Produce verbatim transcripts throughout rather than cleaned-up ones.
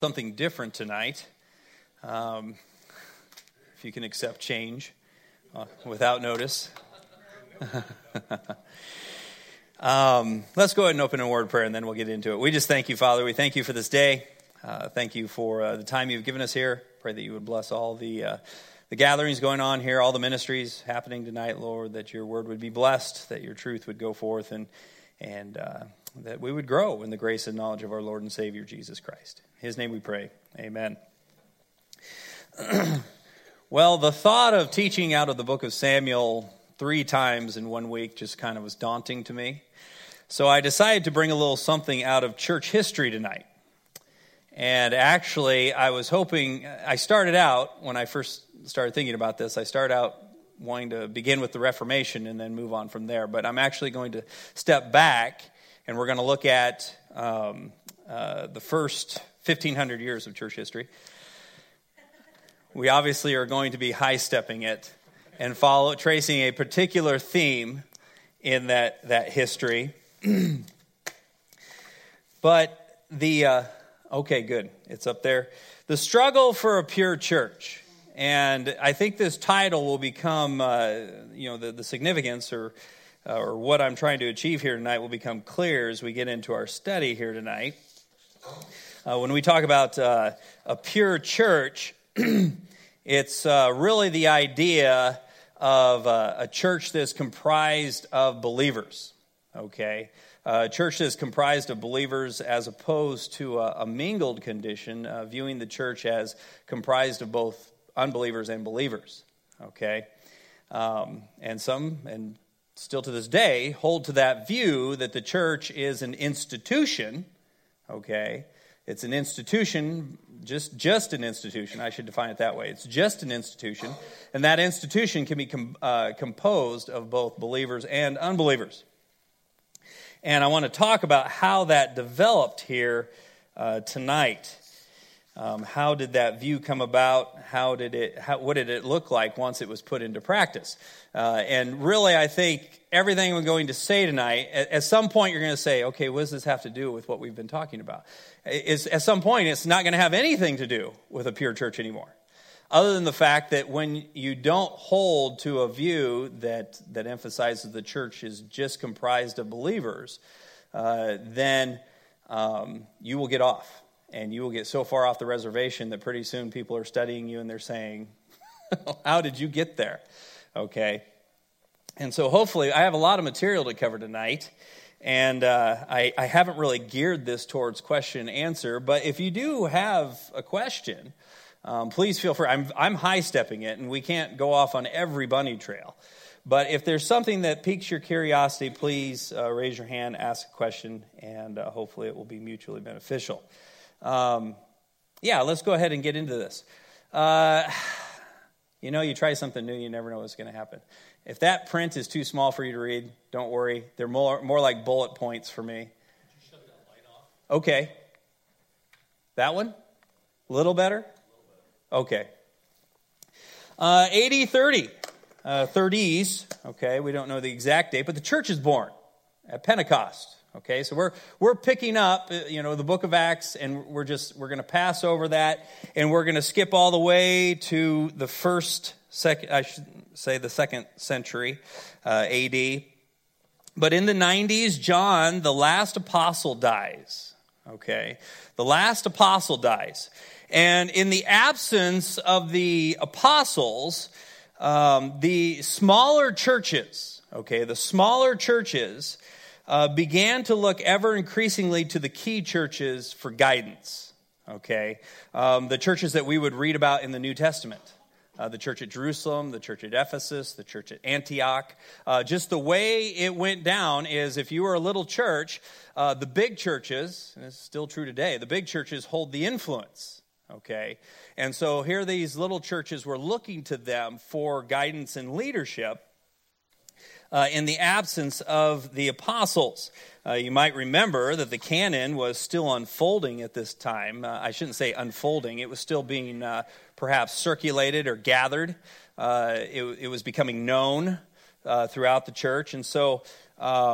Something different tonight. Um, if you can accept change uh, without notice. um, let's go ahead and open a word of prayer, and then we'll get into it. We just thank you, Father. We thank you for this day. Uh, thank you for uh, the time you've given us here. Pray that you would bless all the uh, the gatherings going on here, all the ministries happening tonight, Lord, that your word would be blessed, that your truth would go forth, and and uh, that we would grow in the grace and knowledge of our Lord and Savior, Jesus Christ. In his name we pray. Amen. Well, the thought of teaching out of the book of Samuel three times in one week just kind of was daunting to me. So I decided to bring a little something out of church history tonight. And actually, I was hoping, I started out, when I first started thinking about this, I started out wanting to begin with the Reformation and then move on from there. But I'm actually going to step back, and we're going to look at um, uh, the first fifteen hundred years of church history. We obviously are going to be high-stepping it and follow tracing a particular theme in that, that history. But the... Uh, Okay, good. It's up there. The Struggle for a Pure Church. And I think this title will become, uh, you know, the, the significance or uh, or what I'm trying to achieve here tonight will become clear as we get into our study here tonight. Uh, when we talk about uh, a pure church, it's uh, really the idea of uh, a church that's comprised of believers, okay? A church that is comprised of believers as opposed to a, a mingled condition, uh, viewing the church as comprised of both unbelievers and believers, okay? Um, and some, and still to this day, hold to that view that the church is an institution, okay? It's an institution, just, just an institution, I should define it that way. It's just an institution, and that institution can be com- uh, composed of both believers and unbelievers. And I want to talk about how that developed here uh, tonight. Um, how did that view come about? How did it? How, what did it look like once it was put into practice? Uh, and really, I think everything we're going to say tonight, at, at some point, you're going to say, "Okay, what does this have to do with what we've been talking about?" It's, at some point, it's not going to have anything to do with a pure church anymore. Other than the fact that when you don't hold to a view that, that emphasizes the church is just comprised of believers, uh, then um, you will get off. And you will get so far off the reservation that pretty soon people are studying you and they're saying, how did you get there? Okay. And so hopefully, I have a lot of material to cover tonight. And uh, I, I haven't really geared this towards question and answer. But if you do have a question, Um, please feel free. I'm, I'm high-stepping it, and we can't go off on every bunny trail. But if there's something that piques your curiosity, please uh, raise your hand, ask a question, and uh, hopefully it will be mutually beneficial. Um, yeah, let's go ahead and get into this. Uh, you know, you try something new, you never know what's going to happen. If that print is too small for you to read, don't worry. They're more, more like bullet points for me. Could you shut that light off? Okay. That one? A little better? Okay. Uh, A D thirty, uh, thirties, okay, we don't know the exact date, but the church is born at Pentecost, okay, so we're we're picking up, you know, the book of Acts, and we're just, we're going to pass over that, and we're going to skip all the way to the first, second, I should say the second century, uh, A D, but in the nineties, John, the last apostle, dies, okay, the last apostle dies. And in the absence of the apostles, um, the smaller churches, okay, the smaller churches uh, began to look ever increasingly to the key churches for guidance, okay? Um, the churches that we would read about in the New Testament. Uh, the church at Jerusalem, the church at Ephesus, the church at Antioch. Uh, just the way it went down is if you were a little church, uh, the big churches, and it's still true today, the big churches hold the influence. Okay, and so here these little churches were looking to them for guidance and leadership uh, in the absence of the apostles. Uh, you might remember that the canon was still unfolding at this time. Uh, I shouldn't say unfolding. It was still being uh, perhaps circulated or gathered. Uh, it, it was becoming known uh, throughout the church. And so um,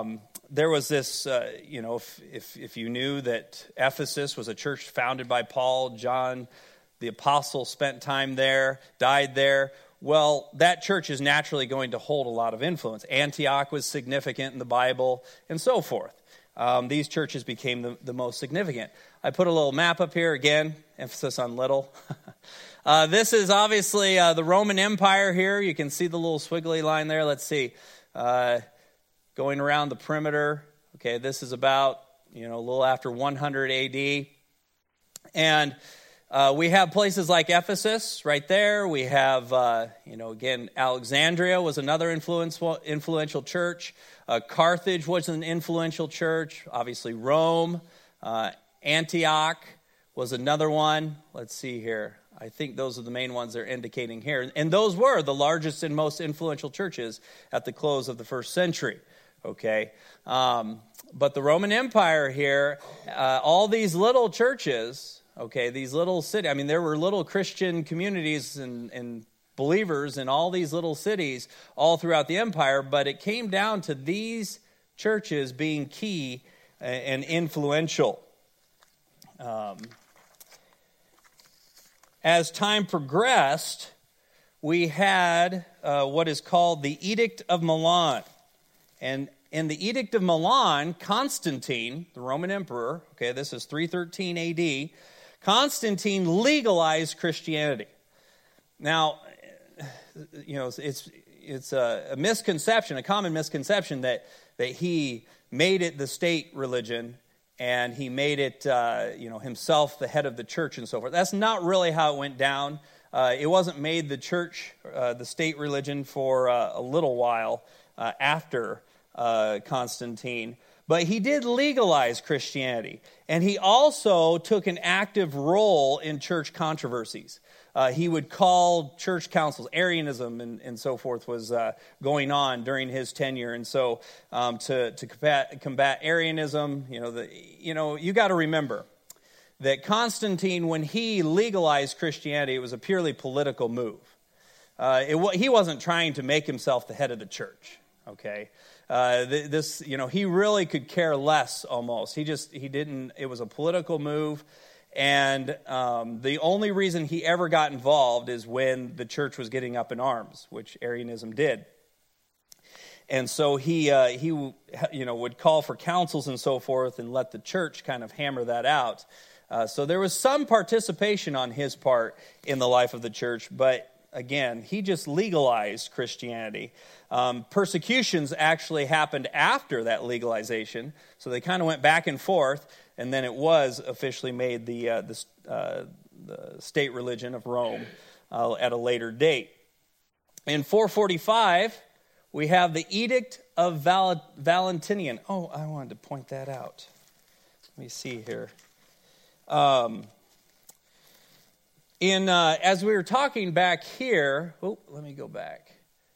there was this, uh, you know, if, if if you knew that Ephesus was a church founded by Paul, John, the apostle, spent time there, died there. Well, that church is naturally going to hold a lot of influence. Antioch was significant in the Bible, and so forth. Um, these churches became the, the most significant. I put a little map up here, again, emphasis on little. uh, this is obviously uh, the Roman Empire here. You can see the little squiggly line there. Let's see. Uh, going around the perimeter. Okay, this is about, you know, a little after one hundred A D. And Uh, we have places like Ephesus right there. We have, uh, you know, again, Alexandria was another influential, influential church. Uh, Carthage was an influential church. Obviously, Rome. Uh, Antioch was another one. Let's see here. I think those are the main ones they're indicating here. And those were the largest and most influential churches at the close of the first century. Okay. Um, but the Roman Empire here, uh, all these little churches... Okay, these little cities, I mean, there were little Christian communities and, and believers in all these little cities all throughout the empire, but it came down to these churches being key and influential. Um, as time progressed, we had uh, what is called the Edict of Milan. And in the Edict of Milan, Constantine, the Roman emperor, okay, this is three thirteen A D, Constantine legalized Christianity. Now, you know, it's it's a, a misconception, a common misconception that that he made it the state religion and he made it, uh, you know, himself the head of the church and so forth. That's not really how it went down. Uh, it wasn't made the church, uh, the state religion for uh, a little while uh, after uh, Constantine. But he did legalize Christianity, and he also took an active role in church controversies. Uh, he would call church councils. Arianism and, and so forth was uh, going on during his tenure, and so um, to to combat, combat Arianism, you know, the you know you got to remember that Constantine, when he legalized Christianity, it was a purely political move. Uh, it, he wasn't trying to make himself the head of the church. Okay. Uh, this, you know, he really could care less almost. He just, he didn't, it was a political move. And um, the only reason he ever got involved is when the church was getting up in arms, which Arianism did. And so he, uh, he, you know, would call for councils and so forth and let the church kind of hammer that out. Uh, so there was some participation on his part in the life of the church, but again, he just legalized Christianity. Um, persecutions actually happened after that legalization, so they kind of went back and forth, and then it was officially made the uh, the, uh, the state religion of Rome uh, at a later date. In four forty-five, we have the Edict of Val- Valentinian. Oh, I wanted to point that out. Let me see here. Um, in uh, as we were talking back here, oh, let me go back.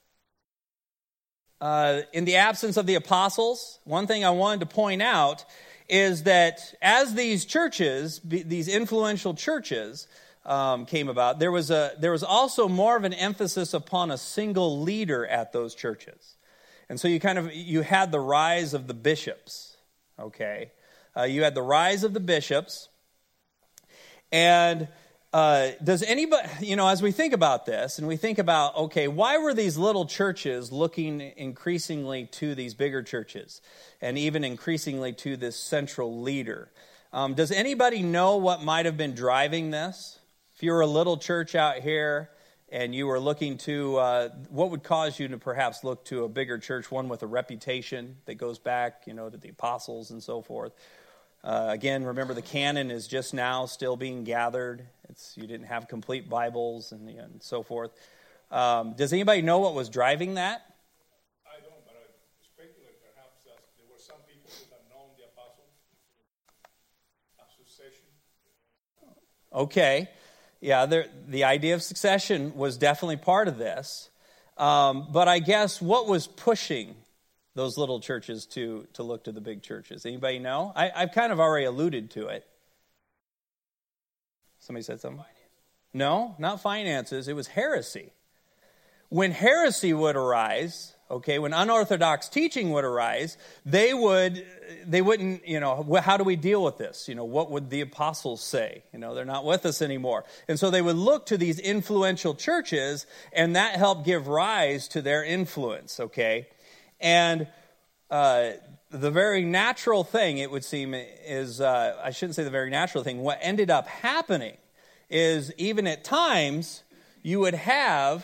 Uh, in the absence of the apostles, one thing I wanted to point out is that as these churches, these influential churches, um, came about, there was a there was also more of an emphasis upon a single leader at those churches, and so you kind of you had the rise of the bishops. Okay, uh, you had the rise of the bishops, and. Uh, does anybody, you know, as we think about this and we think about, okay, why were these little churches looking increasingly to these bigger churches and even increasingly to this central leader? Um, does anybody know what might have been driving this? If you were a little church out here and you were looking to, uh, what would cause you to perhaps look to a bigger church, one with a reputation that goes back, you know, to the apostles and so forth? Uh, again, remember the canon is just now still being gathered. It's you didn't have complete Bibles and, and so forth. Um, does anybody know what was driving that? I don't, but I speculate perhaps that there were some people who had known the apostles. A succession. Okay. Yeah, there, the idea of succession was definitely part of this. Um, but I guess what was pushing those little churches to to look to the big churches? Anybody know? I, I've kind of already alluded to it. Somebody said something? Finances. No, not finances. It was heresy. When heresy would arise, okay, when unorthodox teaching would arise, they would, they wouldn't, you know, how do we deal with this? You know, what would the apostles say? You know, they're not with us anymore. And so they would look to these influential churches, and that helped give rise to their influence, okay? And uh, the very natural thing, it would seem, is, uh, I shouldn't say the very natural thing, what ended up happening is even at times, you would have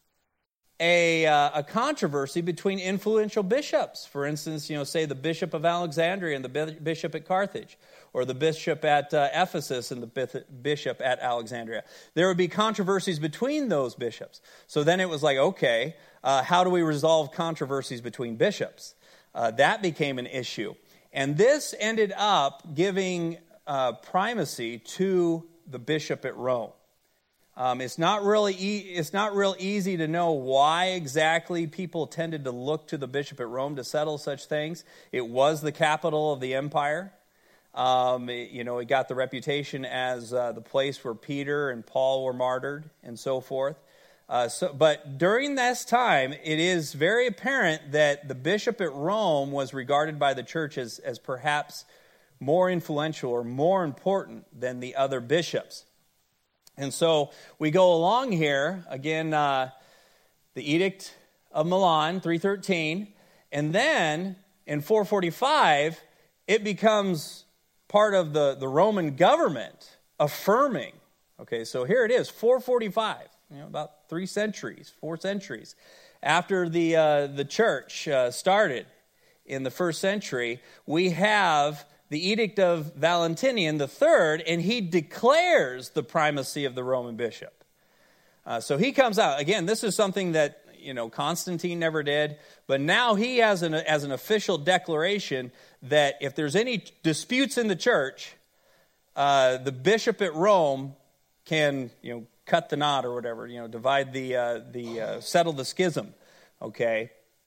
A, uh, a controversy between influential bishops. For instance, you know, say the bishop of Alexandria and the bishop at Carthage, or the bishop at uh, Ephesus and the bishop at Alexandria. There would be controversies between those bishops. So then it was like, okay, uh, how do we resolve controversies between bishops? Uh, that became an issue. And this ended up giving uh, primacy to the bishop at Rome. Um, it's not really e- it's not real easy to know why exactly people tended to look to the bishop at Rome to settle such things. It was the capital of the empire. Um, it, you know, it got the reputation as uh, the place where Peter and Paul were martyred and so forth. Uh, so, but during this time, it is very apparent that the bishop at Rome was regarded by the church as, as perhaps more influential or more important than the other bishops. And so we go along here, again, uh, the Edict of Milan, three thirteen, and then in four forty-five, it becomes part of the, the Roman government affirming. Okay, so here it is, four forty-five, you know, about three centuries, four centuries after the, uh, the church uh, started in the first century, we have the Edict of Valentinian the Third, and he declares the primacy of the Roman bishop. Uh, so he comes out. Again, this is something that, you know, Constantine never did, but now he has an, as an official declaration that if there's any disputes in the church, uh, the bishop at Rome can, you know, cut the knot or whatever, you know, divide the, uh, the uh, settle the schism, okay?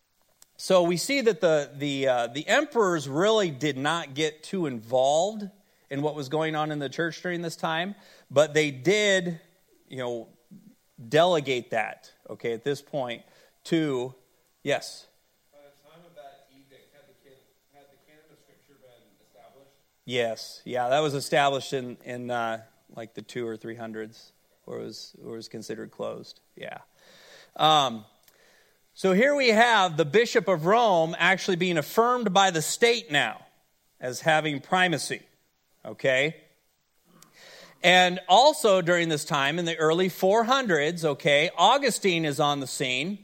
So we see that the the uh, the emperors really did not get too involved in what was going on in the church during this time, but they did, you know, delegate that, okay, at this point to, yes? By the time of that edict, had the, had the canon of Scripture been established? Yes, yeah, that was established in, in uh, like the two or three hundreds, or was, or was considered closed, yeah. Um So here we have the Bishop of Rome actually being affirmed by the state now as having primacy, okay? And also during this time, in the early four hundreds, okay, Augustine is on the scene.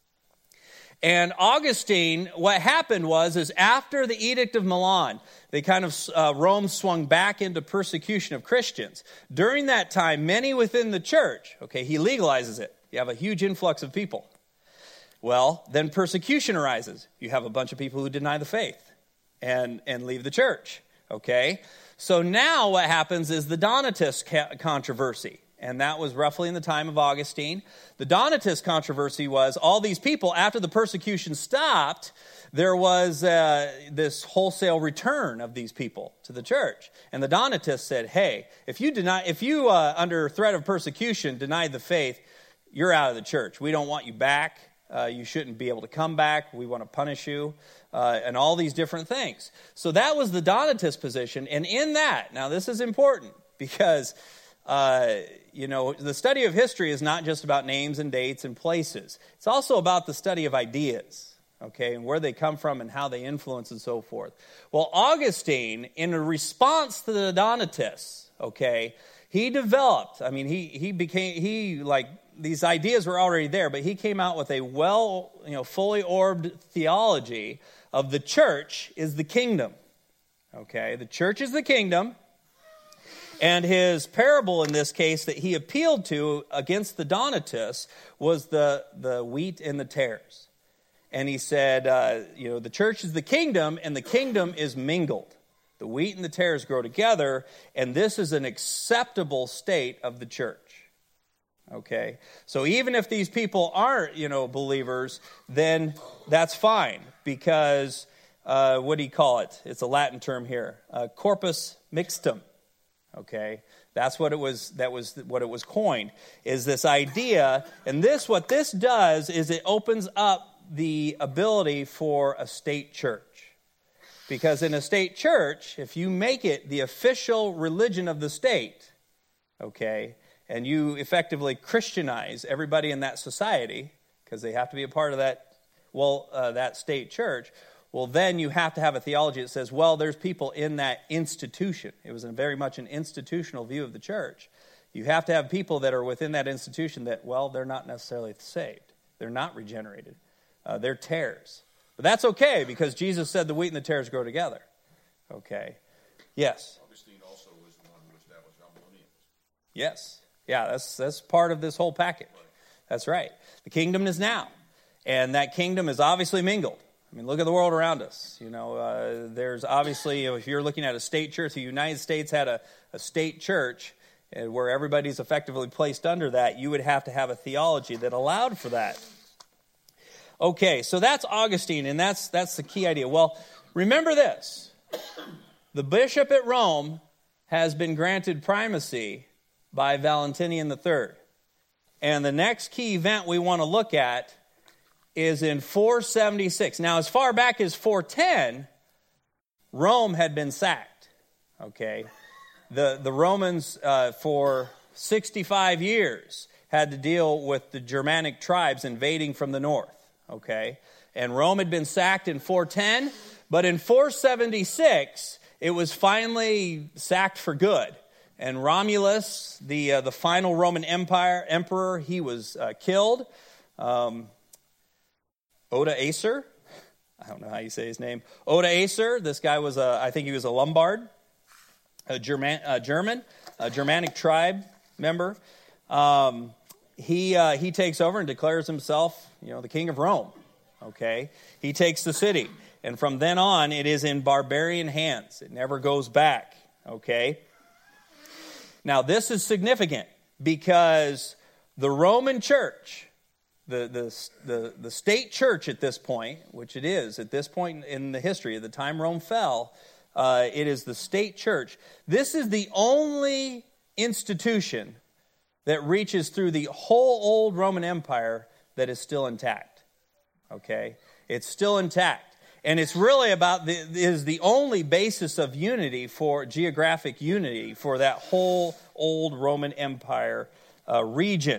And Augustine, what happened was, is after the Edict of Milan, they kind of, uh, Rome swung back into persecution of Christians. During that time, many within the church, okay, he legalizes it. You have a huge influx of people. Well, then persecution arises. You have a bunch of people who deny the faith and, and leave the church, okay? So now what happens is the Donatist ca- controversy, and that was roughly in the time of Augustine. The Donatist controversy was all these people, after the persecution stopped, there was uh, this wholesale return of these people to the church. And the Donatists said, hey, if you deny, if you uh, under threat of persecution denied the faith, you're out of the church. We don't want you back. Uh, you shouldn't be able to come back. We want to punish you, uh, and all these different things. So that was the Donatist position. And in that, now this is important because, uh, you know, the study of history is not just about names and dates and places. It's also about the study of ideas, okay, and where they come from and how they influence and so forth. Well, Augustine, in a response to the Donatists, okay, he developed, I mean, he he became, he like, these ideas were already there, but he came out with a well, you know, fully orbed theology of the church is the kingdom. Okay, the church is the kingdom. And his parable in this case that he appealed to against the Donatists was the, the wheat and the tares. And he said, uh, you know, the church is the kingdom, and the kingdom is mingled. The wheat and the tares grow together, and this is an acceptable state of the church. Okay, so even if these people aren't, you know, believers, then that's fine because uh, what do you call it? It's a Latin term here, uh, corpus mixtum. Okay, that's what it was. That was what it was coined. Is this idea, and this what this does is it opens up the ability for a state church. Because in a state church, if you make it the official religion of the state, okay, and you effectively Christianize everybody in that society, because they have to be a part of that, well, uh, that state church, well, then you have to have a theology that says, well, there's people in that institution. It was a very much an institutional view of the church. You have to have people that are within that institution that, well, they're not necessarily saved. They're not regenerated. Uh, they're tares. But that's okay, because Jesus said the wheat and the tares grow together. Okay. Yes? Augustine also was the one who established Arminianism. Yes. Yeah, that's that's part of this whole package. Right. That's right. The kingdom is now. And that kingdom is obviously mingled. I mean, look at the world around us. You know, uh, there's obviously, you know, if you're looking at a state church, the United States had a, a state church uh, where everybody's effectively placed under that. You would have to have a theology that allowed for that. Okay, so that's Augustine, and that's that's the key idea. Well, remember this. The bishop at Rome has been granted primacy by Valentinian the Third. And the next key event we want to look at is in four seventy-six. Now, as far back as four ten, Rome had been sacked. Okay, the the Romans uh, for sixty-five years had to deal with the Germanic tribes invading from the north. Okay, and Rome had been sacked in four ten, but in four seventy-six it was finally sacked for good. And Romulus, the uh, the final Roman Empire emperor, he was uh, killed. Um, Odoacer, I don't know how you say his name. Odoacer, this guy was, a, I think he was a Lombard, a German, a German, a Germanic tribe member. Um, he uh, he takes over and declares himself, you know, the king of Rome. Okay, he takes the city, and from then on, it is in barbarian hands. It never goes back. Okay. Now this is significant because the Roman Church, The, the the the state church at this point, which it is at this point in the history, at the time Rome fell, uh, it is the state church. This is the only institution that reaches through the whole old Roman Empire that is still intact. Okay, it's still intact, and it's really about the is the only basis of unity for geographic unity for that whole old Roman Empire uh, region.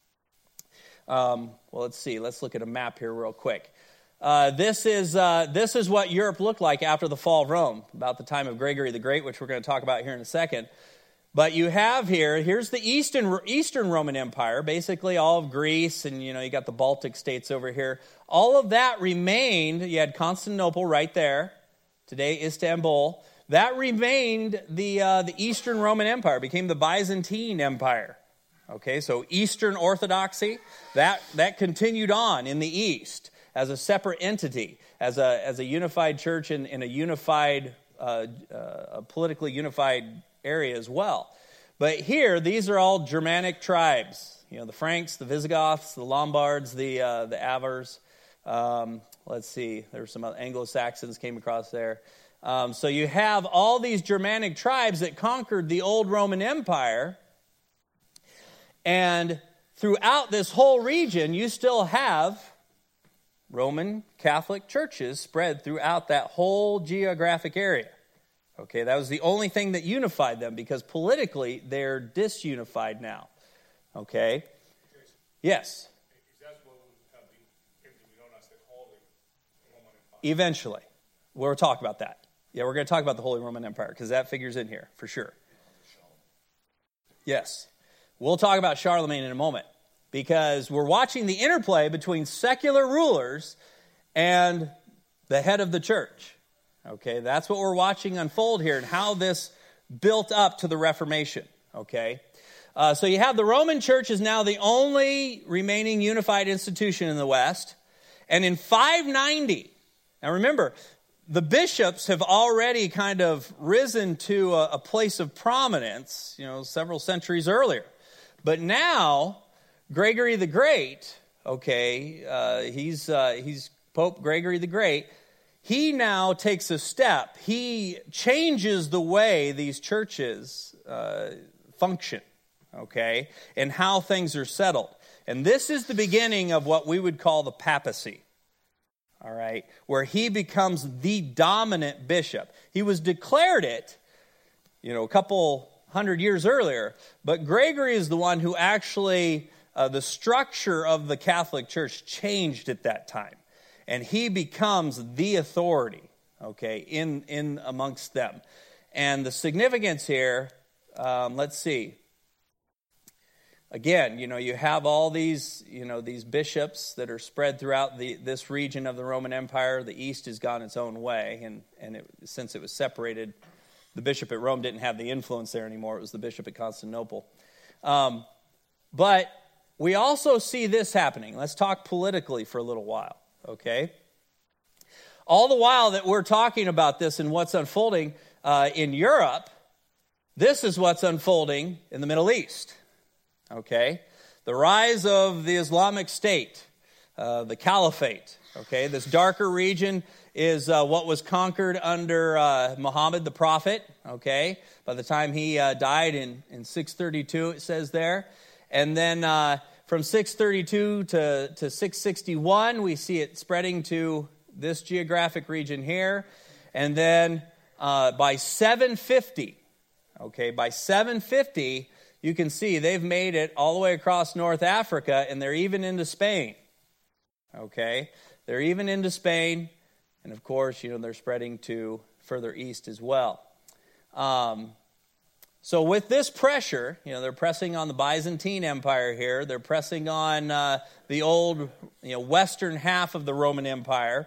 Um, well, let's see. Let's look at a map here real quick. Uh, this is uh, this is what Europe looked like after the fall of Rome, about the time of Gregory the Great, which we're going to talk about here in a second. But you have here, here's the Eastern Eastern Roman Empire, basically all of Greece, and you know you got the Baltic states over here. All of that remained. You had Constantinople right there, today Istanbul. That remained the uh, the Eastern Roman Empire, became the Byzantine Empire. Okay, so Eastern Orthodoxy, that, that continued on in the East as a separate entity, as a as a unified church in, in a unified, uh, uh, a politically unified area as well. But here, these are all Germanic tribes. You know, the Franks, the Visigoths, the Lombards, the uh, the Avars. Um, let's see, there were some other Anglo-Saxons came across there. Um, so you have all these Germanic tribes that conquered the old Roman Empire. And throughout this whole region, you still have Roman Catholic churches spread throughout that whole geographic area. Okay, that was the only thing that unified them, because politically they're disunified now. Okay? Yes? Eventually. We'll talk about that. Yeah, we're going to talk about the Holy Roman Empire, because that figures in here, for sure. Yes. We'll talk about Charlemagne in a moment, because we're watching the interplay between secular rulers and the head of the church. Okay, that's what we're watching unfold here, and how this built up to the Reformation. Okay, uh, so you have the Roman Church is now the only remaining unified institution in the West, and in five ninety, now remember, the bishops have already kind of risen to a, a place of prominence, you know, several centuries earlier. But now, Gregory the Great, okay, uh, he's uh, he's Pope Gregory the Great, he now takes a step. He changes the way these churches uh, function, okay, and how things are settled. And this is the beginning of what we would call the papacy, all right, where he becomes the dominant bishop. He was declared it, you know, a couple hundred years earlier, but Gregory is the one who actually, uh, the structure of the Catholic Church changed at that time. And he becomes the authority, okay, in, in amongst them. And the significance here, um, let's see. Again, you know, you have all these, you know, these bishops that are spread throughout the this region of the Roman Empire. The East has gone its own way, and, and it, since it was separated, the bishop at Rome didn't have the influence there anymore. It was the bishop at Constantinople. Um, but we also see this happening. Let's talk politically for a little while, okay? All the while that we're talking about this and what's unfolding uh, in Europe, this is what's unfolding in the Middle East. Okay, the rise of the Islamic State, uh, the Caliphate. Okay, this darker region is uh, what was conquered under uh, Muhammad the Prophet. Okay, by the time he uh, died in, in six thirty-two, it says there. And then uh, from six thirty-two to, to six sixty-one, we see it spreading to this geographic region here. And then uh, by seven fifty, okay, by seven fifty, you can see they've made it all the way across North Africa, and they're even into Spain. Okay? They're even into Spain, and of course, you know, they're spreading to further east as well. Um, so with this pressure, you know, they're pressing on the Byzantine Empire here. They're pressing on uh, the old, you know, western half of the Roman Empire.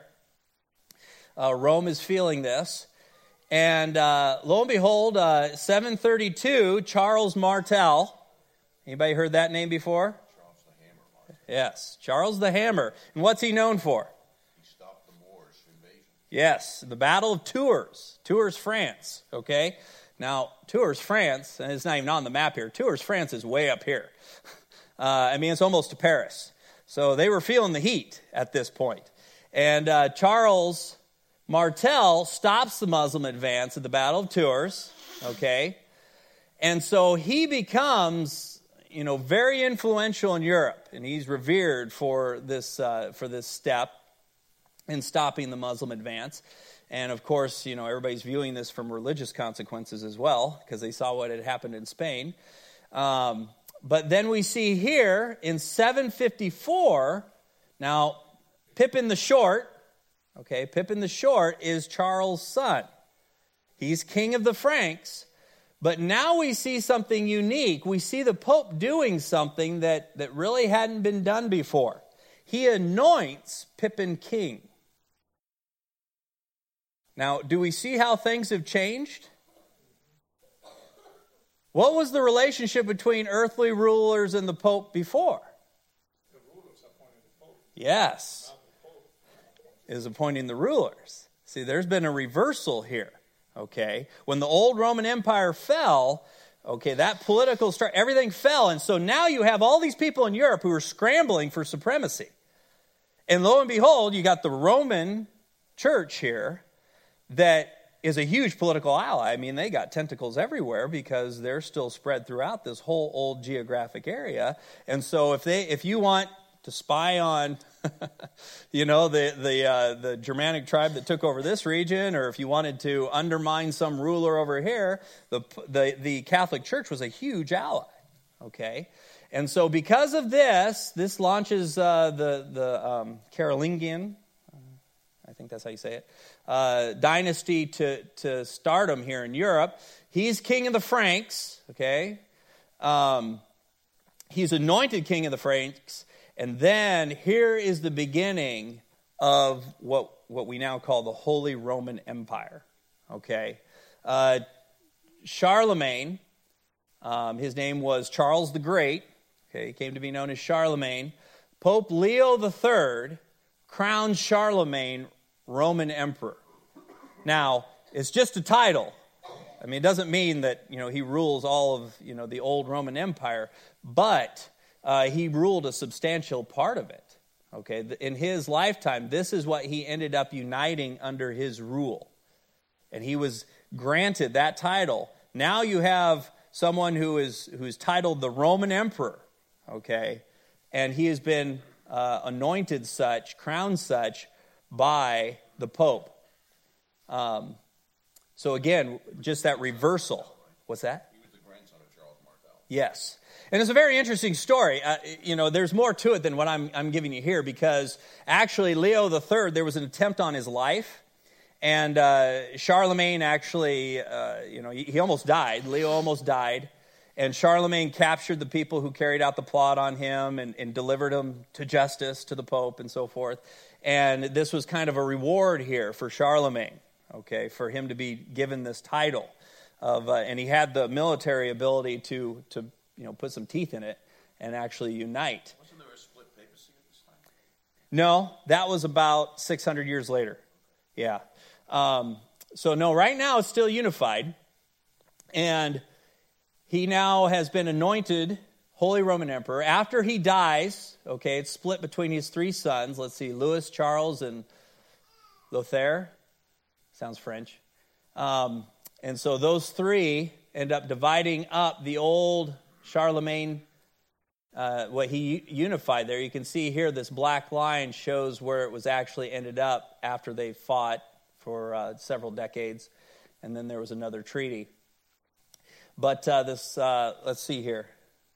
Uh, Rome is feeling this. And uh, lo and behold, uh, seven thirty-two, Charles Martel. Anybody heard that name before? Charles the Hammer. Martin. Yes, Charles the Hammer. And what's he known for? He stopped the Moorish invasion. Yes, the Battle of Tours. Tours, France. Okay? Now, Tours, France, and it's not even on the map here. Tours, France is way up here. Uh, I mean, it's almost to Paris. So they were feeling the heat at this point. And uh, Charles Martel stops the Muslim advance at the Battle of Tours, okay? And so he becomes, you know, very influential in Europe, and he's revered for this uh, for this step in stopping the Muslim advance. And of course, you know, everybody's viewing this from religious consequences as well, because they saw what had happened in Spain. Um, but then we see here in seven fifty-four, now Pippin the Short. Okay, Pippin the Short is Charles' son. He's king of the Franks. But now we see something unique. We see the Pope doing something that, that really hadn't been done before. He anoints Pippin king. Now, do we see how things have changed? What was the relationship between earthly rulers and the Pope before? The rulers appointed the Pope. Yes. Is appointing the rulers. See, there's been a reversal here, okay? When the old Roman Empire fell, okay, that political start, everything fell, and so now you have all these people in Europe who are scrambling for supremacy. And lo and behold, you got the Roman church here that is a huge political ally. I mean, they got tentacles everywhere because they're still spread throughout this whole old geographic area. And so if they, if you want to spy on, you know, the the uh, the Germanic tribe that took over this region, or if you wanted to undermine some ruler over here, the the the Catholic Church was a huge ally. Okay, and so because of this, this launches uh, the the um, Carolingian, I think that's how you say it, uh, dynasty to to stardom here in Europe. He's king of the Franks. Okay, um, he's anointed king of the Franks. And then here is the beginning of what, what we now call the Holy Roman Empire. Okay, uh, Charlemagne, um, his name was Charles the Great. Okay, he came to be known as Charlemagne. Pope Leo the Third crowned Charlemagne Roman Emperor. Now, it's just a title. I mean, it doesn't mean that, you know, he rules all of, you know, the old Roman Empire, but Uh, he ruled a substantial part of it. Okay, in his lifetime, this is what he ended up uniting under his rule. And he was granted that title. Now you have someone who is who is titled the Roman Emperor, okay? And he has been uh, anointed such, crowned such, by the Pope. Um, so again, just that reversal. What's that? He was the grandson of Charles Martel. Yes. And it's a very interesting story. Uh, you know, there's more to it than what I'm, I'm giving you here, because actually Leo the Third, there was an attempt on his life. And uh, Charlemagne actually, uh, you know, he, he almost died. Leo almost died. And Charlemagne captured the people who carried out the plot on him and, and delivered him to justice, to the Pope and so forth. And this was kind of a reward here for Charlemagne, okay, for him to be given this title. Of, uh, and he had the military ability to, to, you know, put some teeth in it and actually unite. Wasn't there a split papacy at this time? No, that was about six hundred years later. Yeah. Um, so no, right now it's still unified. And he now has been anointed Holy Roman Emperor. After he dies, okay, it's split between his three sons. Let's see, Louis, Charles, and Lothair. Sounds French. Um, and so those three end up dividing up the old Charlemagne, uh, what he unified there. You can see here this black line shows where it was actually ended up after they fought for uh, several decades. And then there was another treaty. But uh, this, uh, let's see here.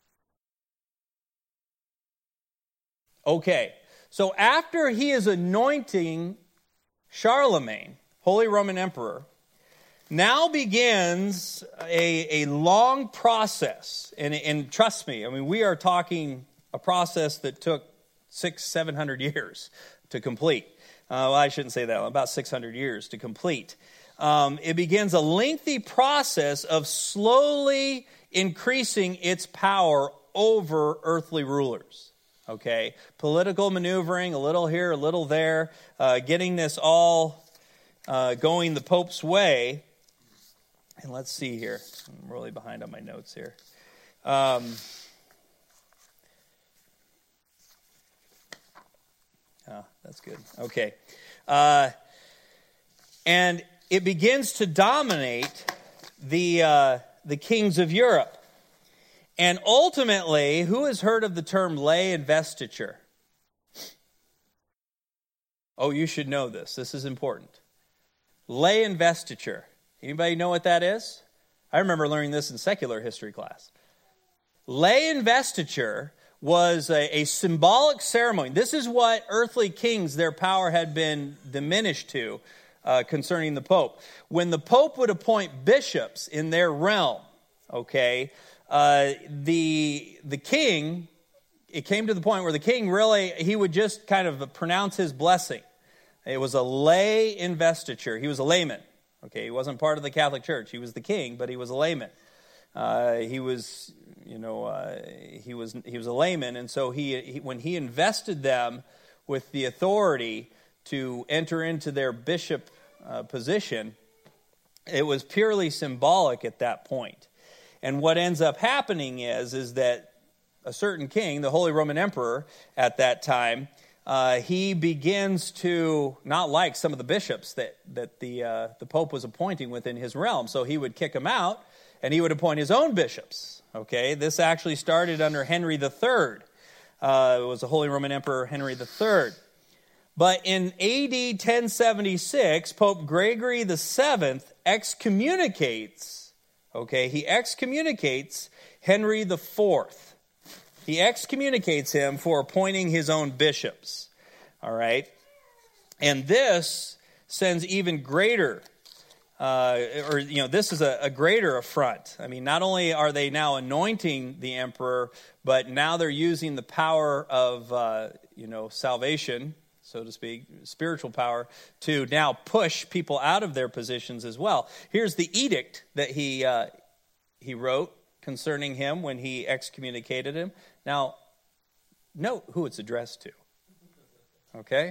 Okay, so after he is anointing Charlemagne, Holy Roman Emperor, now begins a, a long process. And, and trust me, I mean, we are talking a process that took six, seven hundred years to complete. Uh, well, I shouldn't say that, about six hundred years to complete. Um, it begins a lengthy process of slowly increasing its power over earthly rulers. Okay, political maneuvering, a little here, a little there, uh, getting this all uh, going the Pope's way. And let's see here. I'm really behind on my notes here. Um, oh, that's good. Okay. Uh, and it begins to dominate the uh, the kings of Europe. And ultimately, who has heard of the term lay investiture? Oh, you should know this. This is important. Lay investiture. Anybody know what that is? I remember learning this in secular history class. Lay investiture was a, a symbolic ceremony. This is what earthly kings, their power had been diminished to uh, concerning the Pope. When the Pope would appoint bishops in their realm, okay, uh, the the king, it came to the point where the king really, he would just kind of pronounce his blessing. It was a lay investiture. He was a layman. Okay, he wasn't part of the Catholic Church. He was the king, but he was a layman. Uh, he was, you know, uh, he was he was a layman, and so he, he when he invested them with the authority to enter into their bishop uh, position, it was purely symbolic at that point. And what ends up happening is is that a certain king, the Holy Roman Emperor at that time, Uh, he begins to not like some of the bishops that that the uh, the Pope was appointing within his realm. So he would kick them out, and he would appoint his own bishops. Okay, this actually started under Henry the Third. Uh, it was the Holy Roman Emperor Henry the Third. But in A D ten seventy-six, Pope Gregory the Seventh excommunicates. Okay, he excommunicates Henry the Fourth. He excommunicates him for appointing his own bishops, all right? And this sends even greater, uh, or, you know, this is a, a greater affront. I mean, not only are they now anointing the emperor, but now they're using the power of, uh, you know, salvation, so to speak, spiritual power, to now push people out of their positions as well. Here's the edict that he uh, he wrote concerning him when he excommunicated him. Now, note who it's addressed to. Okay?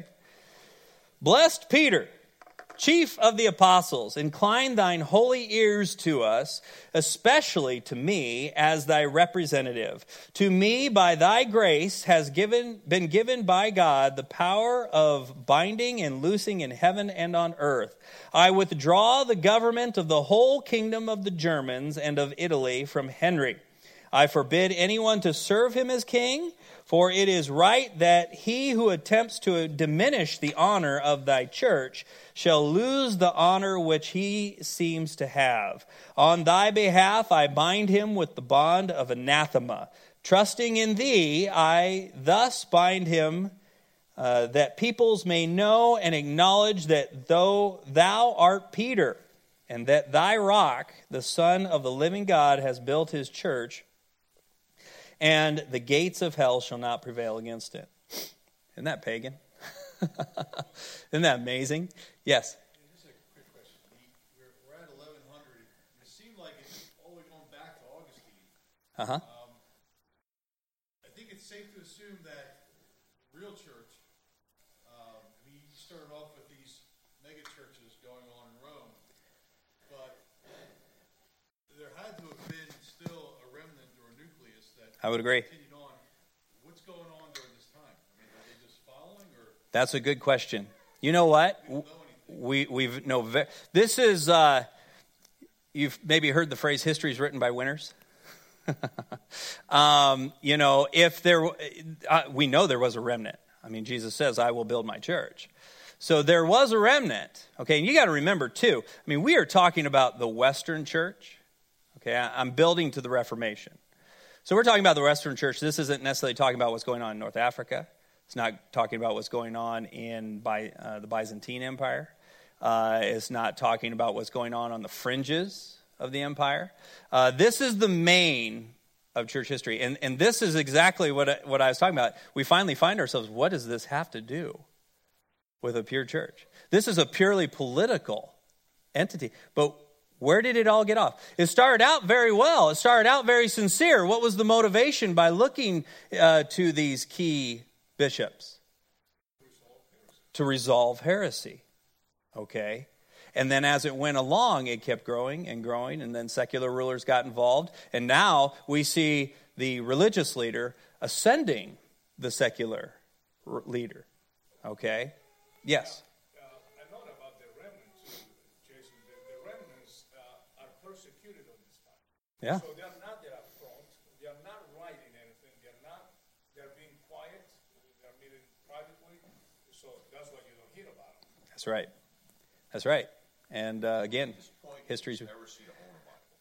Blessed Peter, chief of the apostles, incline thine holy ears to us, especially to me as thy representative. To me, by thy grace, has given been given by God the power of binding and loosing in heaven and on earth. I withdraw the government of the whole kingdom of the Germans and of Italy from Henry. I forbid anyone to serve him as king, for it is right that he who attempts to diminish the honor of thy church shall lose the honor which he seems to have. On thy behalf I bind him with the bond of anathema. Trusting in thee, I thus bind him, uh, that peoples may know and acknowledge that though thou art Peter, and that thy rock, the Son of the living God, has built his church, and the gates of hell shall not prevail against it. Isn't that pagan? Isn't that amazing? Yes? Just a quick question. We're, we're at eleven hundred. It seemed like it's all the way going back to Augustine. Uh-huh. Um, I think it's safe to assume that the real church, um, I mean, you started off with these mega churches going on in Rome, but there had to have been still a remnant or a nucleus that I would agree. continued on. What's going on during this time? I mean, are they just following, or That's a good question. You know what? do you know anything? We we've no. This is uh, you've maybe heard the phrase "history is written by winners." um, you know, if there, uh, we know there was a remnant. I mean, Jesus says, "I will build my church." So there was a remnant. Okay, and you got to remember too. I mean, we are talking about the Western Church. Okay, I, I'm building to the Reformation. So we're talking about the Western Church. This isn't necessarily talking about what's going on in North Africa. It's not talking about what's going on in by, uh, the Byzantine Empire. Uh, it's not talking about what's going on on the fringes of the empire. Uh, this is the main of church history. And, and this is exactly what I, what I was talking about. We finally find ourselves, what does this have to do with a pure church? This is a purely political entity. But where did it all get off? It started out very well. It started out very sincere. What was the motivation by looking uh, to these key bishops? To resolve heresy. Okay. And then as it went along, it kept growing and growing, and then secular rulers got involved. And now we see the religious leader ascending the secular r- leader. Okay? Yes? Uh, I know about the remnants, Jason. The, the remnants uh, are persecuted on this time. Yeah. So they are not there up front. They are not writing anything. They are not. They are being quiet. They are meeting privately. So that's why you don't hear about them. That's right. That's right. And uh, again, At this point, history's... it's heresy to own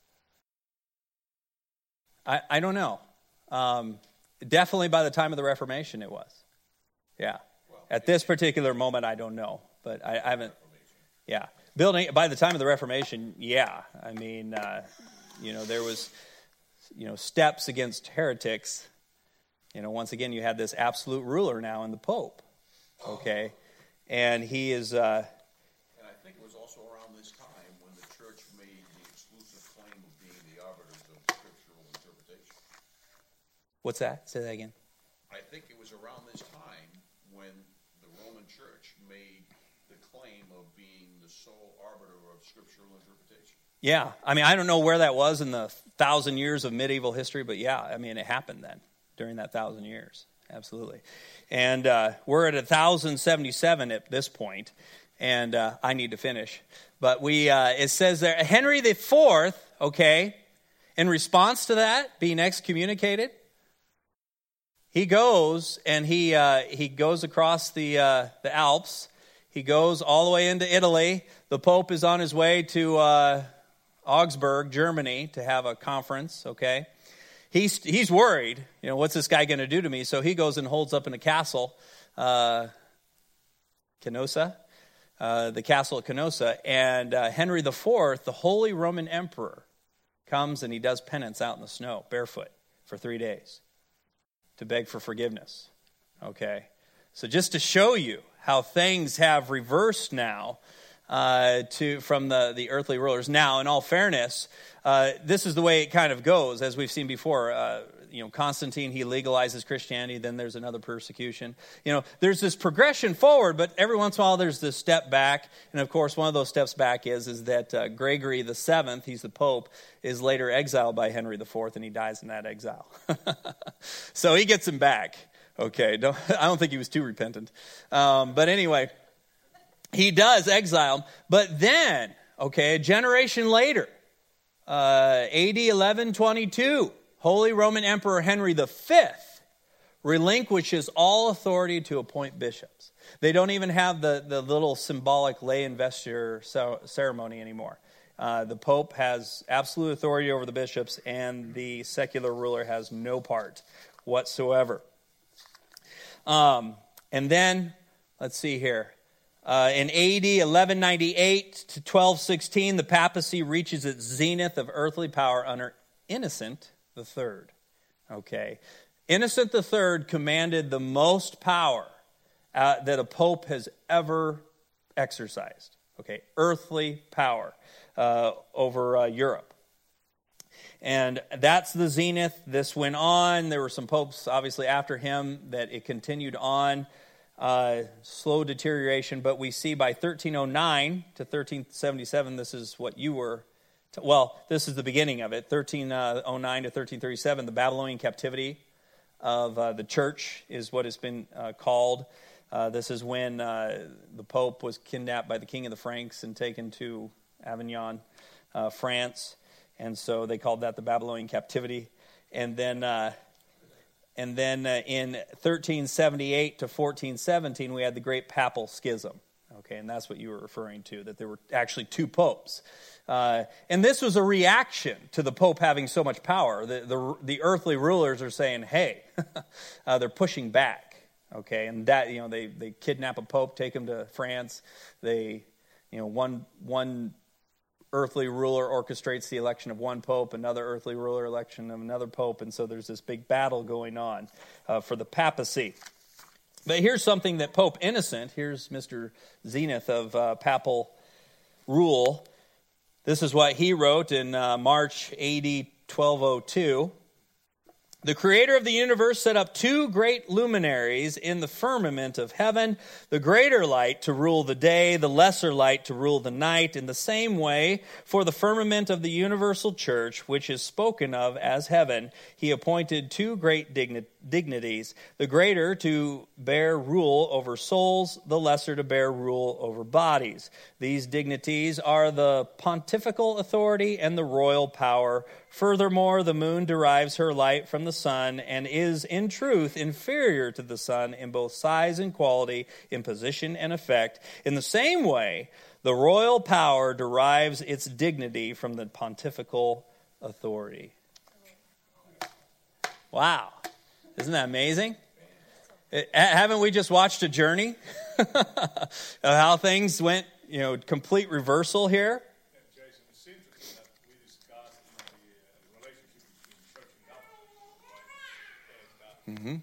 a Bible. I, I don't know. Um, definitely by the time of the Reformation it was. Yeah. At this particular moment, I don't know. But I, I haven't... Yeah. Building... By the time of the Reformation, yeah. I mean, uh, you know, there was, you know, steps against heretics. You know, once again, you had this absolute ruler now in the Pope. Okay? And he is... Uh, And I think it was also around this time when the church made the exclusive claim of being the arbiters of scriptural interpretation. what's that? Say that again. I think it was around this time when the Roman Church made the claim of being the sole arbiter of scriptural interpretation. Yeah, I mean, I don't know where that was in the thousand years of medieval history, but yeah, I mean, it happened then, during that thousand years. Absolutely. And uh, we're at one thousand seventy-seven at this point, and uh, I need to finish. But we, uh, it says there, Henry the Fourth, okay, in response to that, being excommunicated, he goes and he uh, he goes across the uh, the Alps. He goes all the way into Italy. The Pope is on his way to uh, Augsburg, Germany, to have a conference, okay? He's he's worried, you know, what's this guy going to do to me? So he goes and holds up in a castle, uh, Canossa, uh, the castle of Canossa, and uh, Henry the Fourth, the Holy Roman Emperor, comes and he does penance out in the snow, barefoot, for three days to beg for forgiveness, okay? So just to show you how things have reversed now uh, to from the, the earthly rulers. Now, in all fairness, uh, this is the way it kind of goes, as we've seen before. Uh, you know, Constantine, he legalizes Christianity, then there's another persecution. You know, there's this progression forward, but every once in a while there's this step back. And of course, one of those steps back is, is that uh, Gregory the Seventh, he's the Pope, is later exiled by Henry the Fourth, and he dies in that exile. So he gets him back. Okay, don't, I don't think he was too repentant. Um, but anyway, he does exile him. But then, okay, a generation later, uh, A D eleven twenty-two, Holy Roman Emperor Henry the Fifth relinquishes all authority to appoint bishops. They don't even have the, the little symbolic lay investiture ceremony anymore. Uh, the Pope has absolute authority over the bishops, and the secular ruler has no part whatsoever. Um, and then, let's see here. Uh, in A D eleven ninety-eight to twelve sixteen, the papacy reaches its zenith of earthly power under Innocent the Third. Okay. Innocent the Third commanded the most power uh, that a pope has ever exercised. Okay. Earthly power uh, over uh, Europe. And that's the zenith. This went on. There were some popes, obviously, after him that it continued on. Uh, slow deterioration, but we see by thirteen oh nine to thirteen seventy-seven, this is what you were, t- well, this is the beginning of it. thirteen oh nine to thirteen thirty-seven, the Babylonian captivity of uh, the church is what it's been uh, called. Uh, this is when uh, the Pope was kidnapped by the King of the Franks and taken to Avignon, uh, France, and so they called that the Babylonian captivity. And then uh, And then uh, in thirteen seventy-eight to fourteen seventeen, we had the Great Papal Schism. Okay, and that's what you were referring to, that there were actually two popes. Uh, and this was a reaction to the Pope having so much power. The, the, the earthly rulers are saying, hey, uh, they're pushing back. Okay, and that, you know, they, they kidnap a pope, take him to France. They, you know, one one... earthly ruler orchestrates the election of one pope, another earthly ruler election of another pope, and so there's this big battle going on uh, for the papacy. But here's something that Pope Innocent, here's Mister Zenith of uh, papal rule. This is what he wrote in uh, March A D twelve oh two. The creator of the universe set up two great luminaries in the firmament of heaven, the greater light to rule the day, the lesser light to rule the night. In the same way, for the firmament of the universal church, which is spoken of as heaven, he appointed two great digni- dignities, the greater to bear rule over souls, the lesser to bear rule over bodies. These dignities are the pontifical authority and the royal power. Furthermore, the moon derives her light from the sun and is, in truth, inferior to the sun in both size and quality, in position and effect. In the same way, the royal power derives its dignity from the pontifical authority. Wow. Isn't that amazing? It, haven't we just watched a journey of how things went, you know, complete reversal here? Mm-hmm.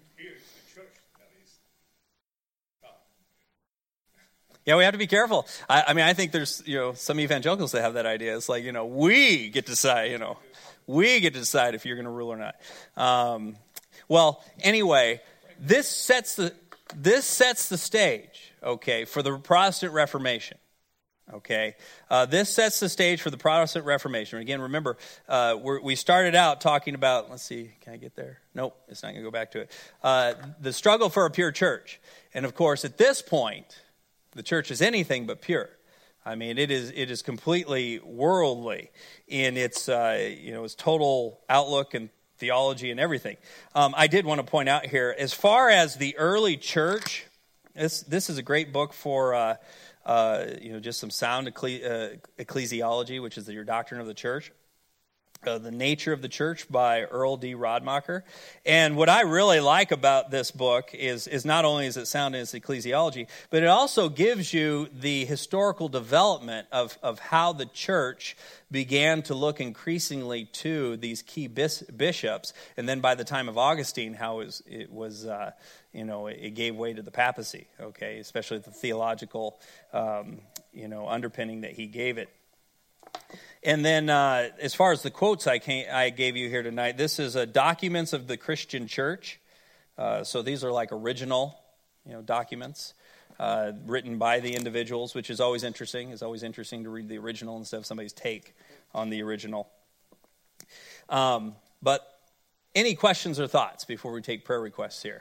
Yeah, we have to be careful. I, I mean, I think there's, you know, some evangelicals that have that idea. It's like, you know, we get to decide, you know, we get to decide if you're going to rule or not. Um, well, anyway, this sets the this sets the stage, okay, for the Protestant Reformation. Okay, uh, this sets the stage for the Protestant Reformation. Again, remember, uh, we're, we started out talking about, let's see, can I get there? Nope, it's not going to go back to it. Uh, the struggle for a pure church. And of course, at this point, the church is anything but pure. I mean, it is it is completely worldly in its, uh, you know, its total outlook and theology and everything. Um, I did want to point out here, as far as the early church, this, this is a great book for... Uh, Uh, you know, just some sound ecclesi- uh, ecclesiology, which is your doctrine of the church. Uh, the Nature of the Church by Earl D. Rodmacher. And what I really like about this book is, is not only is it sound in its ecclesiology, but it also gives you the historical development of, of how the church began to look increasingly to these key bis- bishops. And then by the time of Augustine, how it was, it was uh, you know, it gave way to the papacy, okay, especially the theological, um, you know, underpinning that he gave it. And then uh, as far as the quotes I, came, I gave you here tonight, this is uh, Documents of the Christian Church. Uh, so these are like original, you know, documents uh, written by the individuals, which is always interesting. It's always interesting to read the original instead of somebody's take on the original. Um, but any questions or thoughts before we take prayer requests here?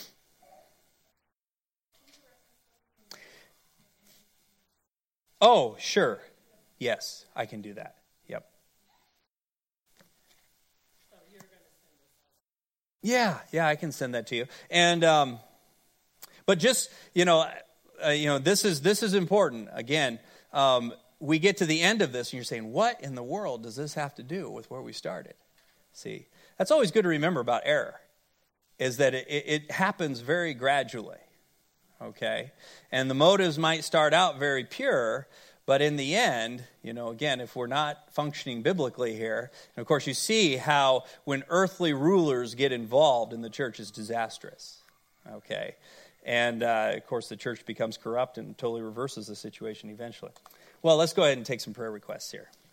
Oh, sure. Yes, I can do that. Yep. So you're going to send Yeah, yeah, I can send that to you. And um, but just you know, uh, you know, this is this is important. Again, um, we get to the end of this, and you're saying, "What in the world does this have to do with where we started?" See, that's always good to remember about error, is that it, it happens very gradually. Okay, and the motives might start out very pure. But in the end, you know, again, if we're not functioning biblically here, and of course you see how when earthly rulers get involved in the church is disastrous, okay? And, uh, of course, the church becomes corrupt and totally reverses the situation eventually. Well, let's go ahead and take some prayer requests here.